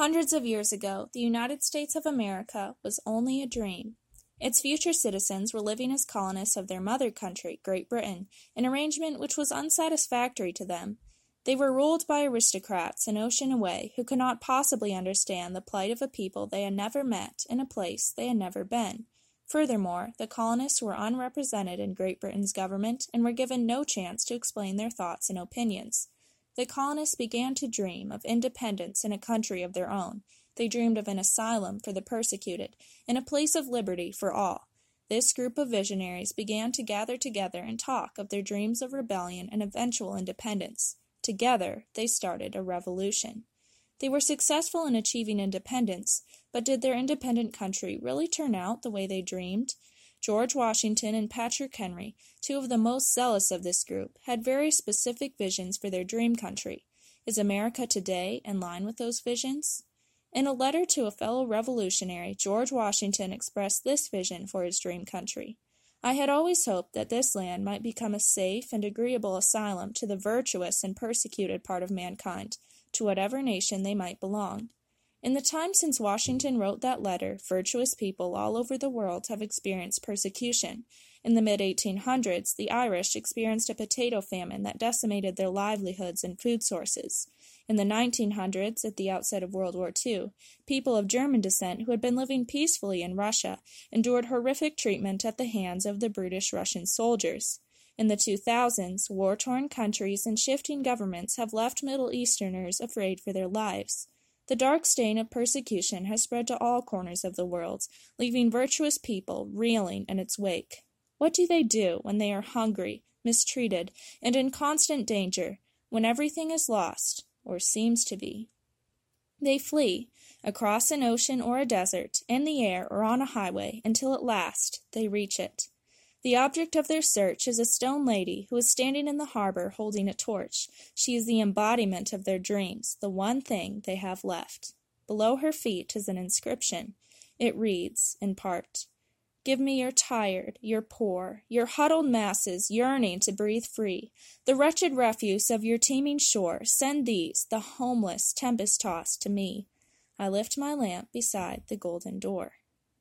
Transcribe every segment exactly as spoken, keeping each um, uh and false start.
Hundreds of years ago, the United States of America was only a dream. Its future citizens were living as colonists of their mother country, Great Britain, an arrangement which was unsatisfactory to them. They were ruled by aristocrats an ocean away who could not possibly understand the plight of a people they had never met in a place they had never been. Furthermore, the colonists were unrepresented in Great Britain's government and were given no chance to explain their thoughts and opinions. The colonists began to dream of independence in a country of their own. They dreamed of an asylum for the persecuted, and a place of liberty for all. This group of visionaries began to gather together and talk of their dreams of rebellion and eventual independence. Together, they started a revolution. They were successful in achieving independence, but did their independent country really turn out the way they dreamed? George Washington and Patrick Henry, two of the most zealous of this group, had very specific visions for their dream country. Is America today in line with those visions? In a letter to a fellow revolutionary, George Washington expressed this vision for his dream country. I had always hoped that this land might become a safe and agreeable asylum to the virtuous and persecuted part of mankind, to whatever nation they might belong. In the time since Washington wrote that letter, virtuous people all over the world have experienced persecution. In the mid eighteen hundreds, the Irish experienced a potato famine that decimated their livelihoods and food sources. In the nineteen hundreds, at the outset of World War Two, people of German descent who had been living peacefully in Russia endured horrific treatment at the hands of the brutish Russian soldiers. In the two thousands, war-torn countries and shifting governments have left Middle Easterners afraid for their lives. The dark stain of persecution has spread to all corners of the world, leaving virtuous people reeling in its wake. What do they do when they are hungry, mistreated, and in constant danger, when everything is lost, or seems to be? They flee, across an ocean or a desert, in the air or on a highway, until at last they reach it. The object of their search is a stone lady who is standing in the harbor holding a torch. She is the embodiment of their dreams, the one thing they have left. Below her feet is an inscription. It reads, in part, "Give me your tired, your poor, your huddled masses yearning to breathe free. The wretched refuse of your teeming shore, send these, the homeless, tempest-tossed, to me. I lift my lamp beside the golden door."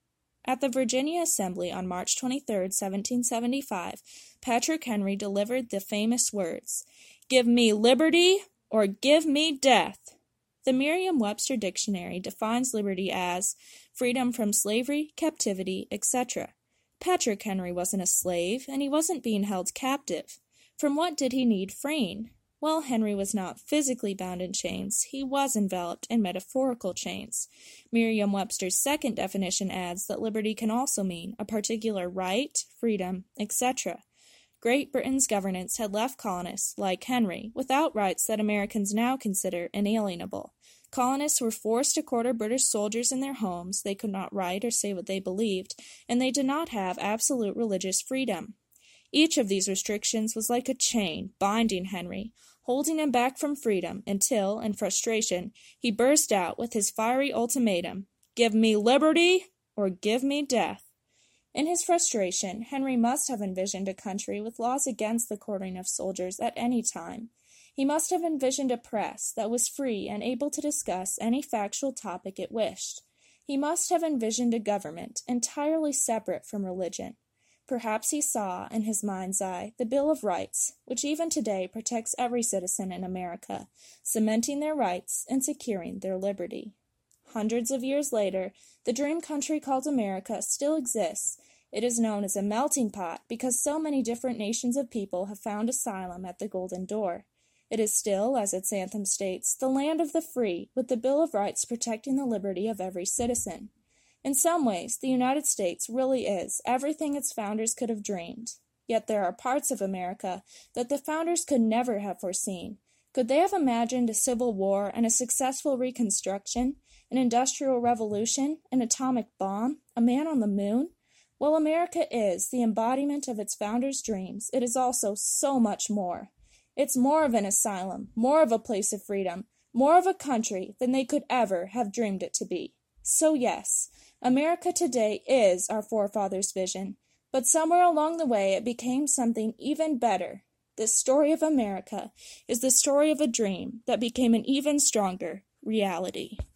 At the Virginia Assembly on March twenty-third, seventeen seventy-five, Patrick Henry delivered the famous words, "Give me liberty or give me death." The Merriam-Webster Dictionary defines liberty as freedom from slavery, captivity, et cetera. Patrick Henry wasn't a slave, and he wasn't being held captive. From what did he need freeing? Well, Henry was not physically bound in chains, he was enveloped in metaphorical chains. Merriam-Webster's second definition adds that liberty can also mean a particular right, freedom, et cetera. Great Britain's governance had left colonists, like Henry, without rights that Americans now consider inalienable. Colonists were forced to quarter British soldiers in their homes, they could not write or say what they believed, and they did not have absolute religious freedom. Each of these restrictions was like a chain binding Henry, holding him back from freedom until, in frustration, he burst out with his fiery ultimatum, "Give me liberty or give me death." In his frustration, Henry must have envisioned a country with laws against the quartering of soldiers at any time. He must have envisioned a press that was free and able to discuss any factual topic it wished. He must have envisioned a government entirely separate from religion. Perhaps he saw, in his mind's eye, the Bill of Rights, which even today protects every citizen in America, cementing their rights and securing their liberty. Hundreds of years later, the dream country called America still exists. It is known as a melting pot because so many different nations of people have found asylum at the Golden Door. It is still, as its anthem states, the land of the free, with the Bill of Rights protecting the liberty of every citizen. In some ways, the United States really is everything its founders could have dreamed. Yet there are parts of America that the founders could never have foreseen. Could they have imagined a civil war and a successful reconstruction, an industrial revolution, an atomic bomb, a man on the moon? While America is the embodiment of its founders' dreams, it is also so much more. It's more of an asylum, more of a place of freedom, more of a country than they could ever have dreamed it to be. So yes, America today is our forefathers' vision, but somewhere along the way it became something even better. This story of America is the story of a dream that became an even stronger reality.